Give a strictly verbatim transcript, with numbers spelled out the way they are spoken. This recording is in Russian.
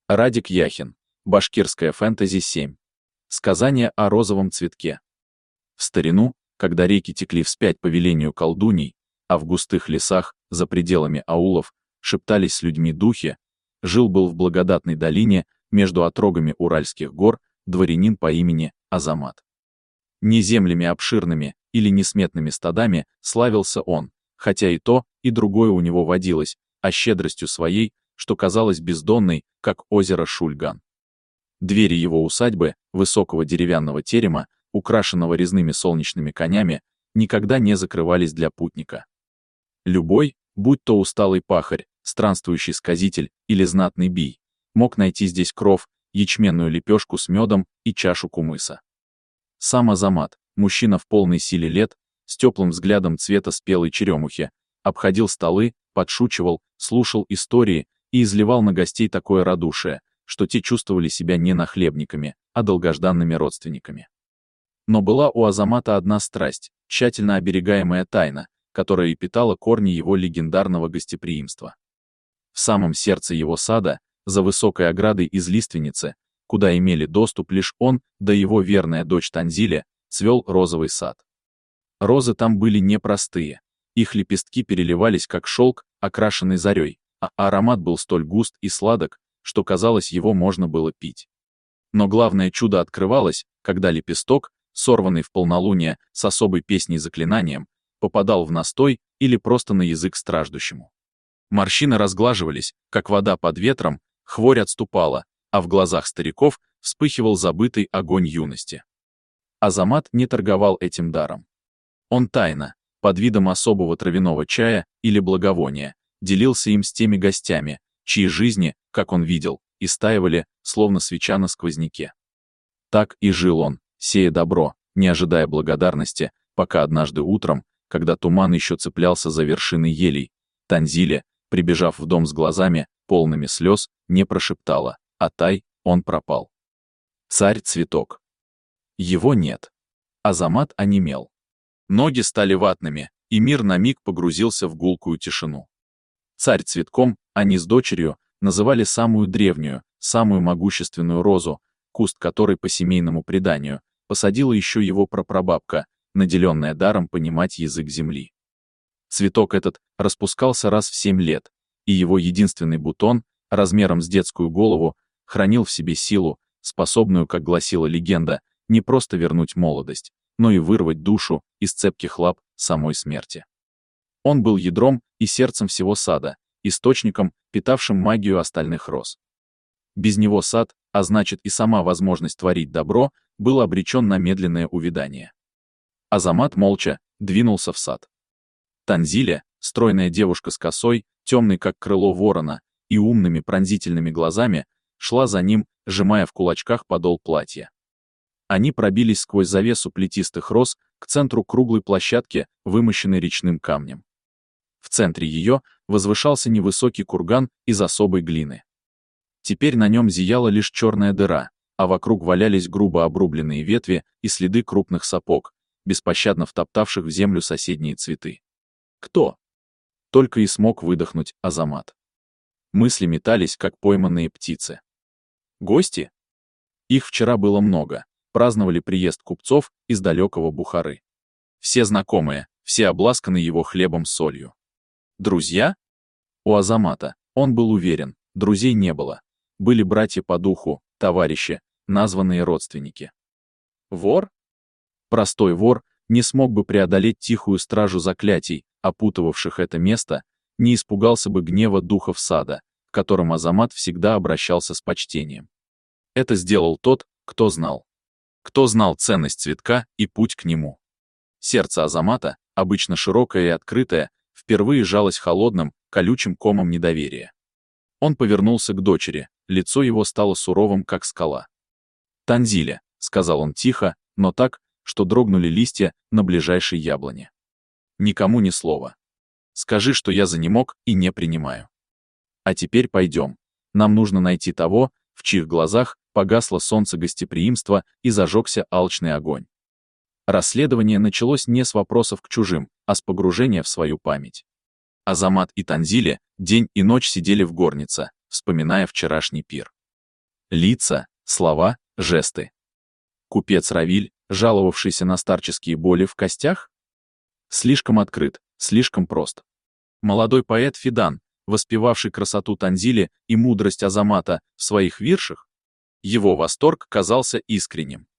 Радик Яхин. Башкирская фэнтези семь. Сказание о розовом цветке. В старину, когда реки текли вспять по велению колдуней, а в густых лесах, за пределами аулов, шептались с людьми духи, жил-был в благодатной долине, между отрогами Уральских гор, дворянин по имени Азамат. Не землями обширными или несметными стадами славился он, хотя и то, и другое у него водилось, а щедростью своей, что казалось бездонной, как озеро Шульган. Двери его усадьбы, высокого деревянного терема, украшенного резными солнечными конями, никогда не закрывались для путника. Любой, будь то усталый пахарь, странствующий сказитель или знатный бий, мог найти здесь кров, ячменную лепешку с медом и чашу кумыса. Сам Азамат, мужчина в полной силе лет, с теплым взглядом цвета спелой черемухи, обходил столы, подшучивал, слушал истории и изливал на гостей такое радушие, что те чувствовали себя не нахлебниками, а долгожданными родственниками. Но была у Азамата одна страсть, тщательно оберегаемая тайна, которая и питала корни его легендарного гостеприимства. В самом сердце его сада, за высокой оградой из лиственницы, куда имели доступ лишь он, да его верная дочь Танзиля, цвел розовый сад. Розы там были непростые, их лепестки переливались как шелк, окрашенный зарей, а аромат был столь густ и сладок, что казалось, его можно было пить. Но главное чудо открывалось, когда лепесток, сорванный в полнолуние с особой песней-заклинанием, попадал в настой или просто на язык страждущему. Морщины разглаживались, как вода под ветром, хворь отступала, а в глазах стариков вспыхивал забытый огонь юности. Азамат не торговал этим даром. Он тайно, под видом особого травяного чая или благовония, делился им с теми гостями, чьи жизни, как он видел, истаивали, словно свеча на сквозняке. Так и жил он, сея добро, не ожидая благодарности, пока однажды утром, когда туман еще цеплялся за вершины елей, Танзиля, прибежав в дом с глазами, полными слез, не прошептала: «Атай, он пропал». Царь-цветок. Его нет. Азамат онемел. Ноги стали ватными, и мир на миг погрузился в гулкую тишину. Царь-цветком они с дочерью называли самую древнюю, самую могущественную розу, куст которой по семейному преданию посадила еще его прапрабабка, наделенная даром понимать язык земли. Цветок этот распускался раз в семь лет, и его единственный бутон, размером с детскую голову, хранил в себе силу, способную, как гласила легенда, не просто вернуть молодость, но и вырвать душу из цепких лап самой смерти. Он был ядром и сердцем всего сада, источником, питавшим магию остальных роз. Без него сад, а значит и сама возможность творить добро, был обречен на медленное увядание. Азамат молча двинулся в сад. Танзиля, стройная девушка с косой, темной как крыло ворона, и умными пронзительными глазами, шла за ним, сжимая в кулачках подол платья. Они пробились сквозь завесу плетистых роз к центру круглой площадки, вымощенной речным камнем. В центре ее возвышался невысокий курган из особой глины. Теперь на нем зияла лишь черная дыра, а вокруг валялись грубо обрубленные ветви и следы крупных сапог, беспощадно втоптавших в землю соседние цветы. Кто? Только и смог выдохнуть Азамат. Мысли метались, как пойманные птицы. Гости? Их вчера было много, праздновали приезд купцов из далекого Бухары. Все знакомые, все обласканы его хлебом с солью. Друзья? У Азамата, он был уверен, друзей не было. Были братья по духу, товарищи, названные родственники. Вор? Простой вор не смог бы преодолеть тихую стражу заклятий, опутывавших это место, не испугался бы гнева духов сада, к которым Азамат всегда обращался с почтением. Это сделал тот, кто знал. Кто знал ценность цветка и путь к нему. Сердце Азамата, обычно широкое и открытое, впервые жалось холодным, колючим комом недоверия. Он повернулся к дочери, лицо его стало суровым, как скала. «Танзиля», — сказал он тихо, но так, что дрогнули листья на ближайшей яблоне. «Никому ни слова. Скажи, что я занемог и не принимаю. А теперь пойдем. Нам нужно найти того, в чьих глазах погасло солнце гостеприимства и зажегся алчный огонь». Расследование началось не с вопросов к чужим, а с погружения в свою память. Азамат и Танзиля день и ночь сидели в горнице, вспоминая вчерашний пир. Лица, слова, жесты. Купец Равиль, жаловавшийся на старческие боли в костях? Слишком открыт, слишком прост. Молодой поэт Фидан, воспевавший красоту Танзили и мудрость Азамата в своих виршах, его восторг казался искренним.